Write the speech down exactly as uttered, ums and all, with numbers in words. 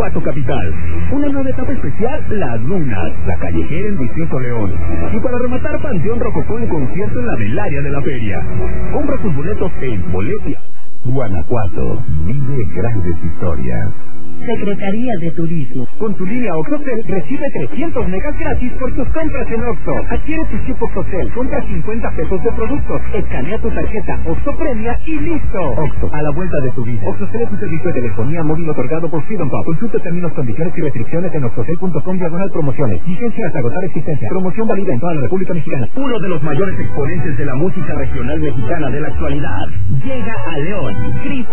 Guanajuato Capital. Una nueva etapa especial, Las Lunas, la callejera en Distrito León. Y para rematar, Panteón Rococó en concierto en la Velaria de la Feria. Compra tus boletos en Boletia. Guanajuato, vive grandes historias. Secretaría de Turismo. Con tu línea Oxotel recibe trescientos megas gratis por tus compras en Oxxo. Adquiere tu chip Oxotel, compra cincuenta pesos de productos, escanea tu tarjeta Oxxo Premia y listo. Oxxo, a la vuelta de tu vida. Oxotel es un servicio de telefonía móvil otorgado por Freedom Pop. Consulta términos, condiciones y restricciones en oxotel punto com diagonal promociones. Vigencia hasta agotar existencia. Promoción válida en toda la República Mexicana. Uno de los mayores exponentes de la música regional mexicana de la actualidad llega a León. Chris